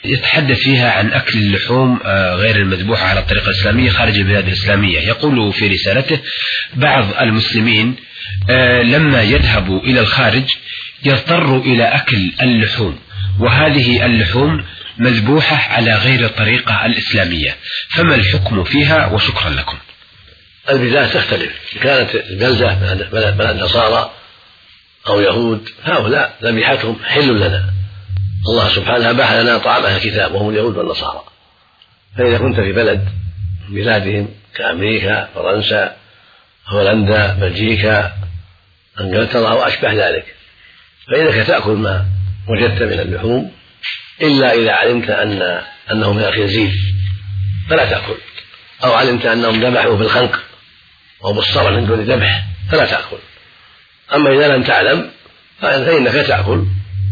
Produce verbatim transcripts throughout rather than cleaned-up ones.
يتحدث فيها عن أكل اللحوم غير المذبوحة على الطريقة الإسلامية خارج البلاد الإسلامية. يقول في رسالته: بعض المسلمين لما يذهبوا إلى الخارج يضطروا إلى أكل اللحوم، وهذه اللحوم مذبوحة على غير الطريقة الإسلامية، فما الحكم فيها؟ وشكرا لكم. البلاد تختلف، كانت البلدة بلد نصارى أو يهود هؤلاء ذبيحتهم حل لنا، الله سبحانه أباح لنا طعام أهل الكتاب وهم اليهود والنصارى. فإذا كنت في بلد بلادهم كأمريكا، فرنسا، هولندا، بلجيكا، انجلترا وأشبه ذلك، فإنك تأكل ما وجدت من اللحوم إلا إذا علمت أن أنه من الخنزير فلا تأكل، أو علمت أنهم ذبحوا بالخنق أو بالصبر من دون ذبح فلا تأكل. أما إذا لم تعلم فإنك تأكل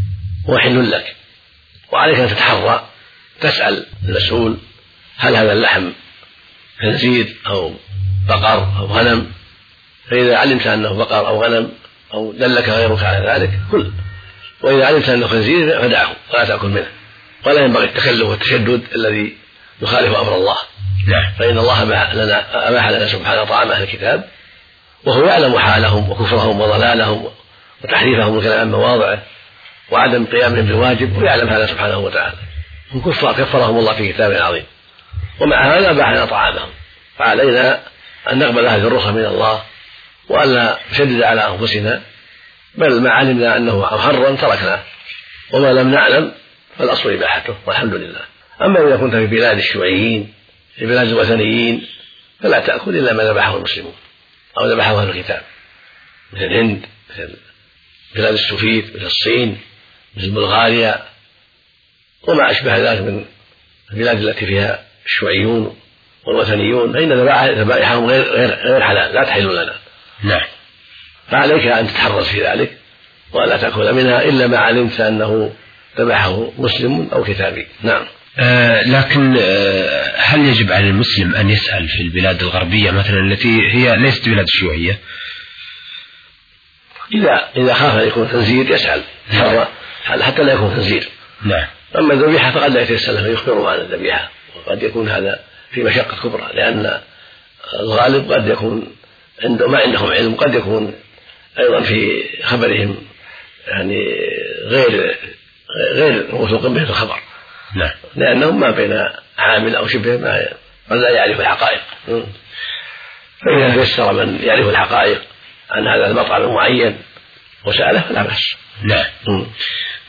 وحل لك، وعليك أن تتحرى تسأل المسؤول هل هذا اللحم خنزير أو بقر أو غنم، فإذا علمت أنه بقر أو غنم أو دلك غيرك على ذلك كل، وإذا علمت أنه خنزير فدعه ولا تأكل منه. ولا ينبغي التكلف والتشدد الذي يخالف أمر الله، فإن الله أباح لنا سبحانه طعام أهل الكتاب وهو يعلم حالهم وكفرهم وضلالهم وتحريفهم الكلام عن مواضعه وعدم قيامهم بالواجب، ويعلم هذا سبحانه وتعالى. هم كفار كفرهم الله في كتابه العظيم، ومع هذا أباح لنا طعامهم، فعلينا أن نقبل هذه الرخصة من الله وألا نشدد على أنفسنا، بل ما علمنا أنه محرم تركناه، وما لم نعلم فالأصل إباحته والحمد لله. أما إذا كنت في بلاد الشيوعيين في بلاد الوثنيين فلا تأكل إلا ما ذبحه المسلمون أو ذبحه أهل الكتاب، مثل الهند، مثل بلاد السوفيت، مثل الصين، مثل بلغاريا وما أشبه ذلك من البلاد التي فيها الشيوعيون والوثنيون، فإن ذبائحهم غير, غير, غير حلال لا تحل لنا. نعم. فعليك أن تتحرص في ذلك ولا تأكل منها إلا ما علمت أنه ذبحه مسلم أو كتابي. نعم. آه لكن آه هل يجب على المسلم أن يسأل في البلاد الغربية مثلا التي هي ليست بلاد شيوعية؟ إذا إذا خاف أن يكون خنزير يسأل حتى لا يكون خنزير. نعم. أما الذبيحة فقد لا يتسأل فيخبره عن الذبيحة، وقد يكون هذا في مشقة كبرى، لأن الغالب قد يكون عنده ما عندهم علم، قد يكون أيضا في خبرهم يعني غير غير موثوق به في الخبر. نعم. لأنهم ما بين عامل أو شبه ما قد لا يعرف الحقائق، فإذا تيسر من يعرف الحقائق عن هذا المطعم المعين وسأله فلا بأس. نعم.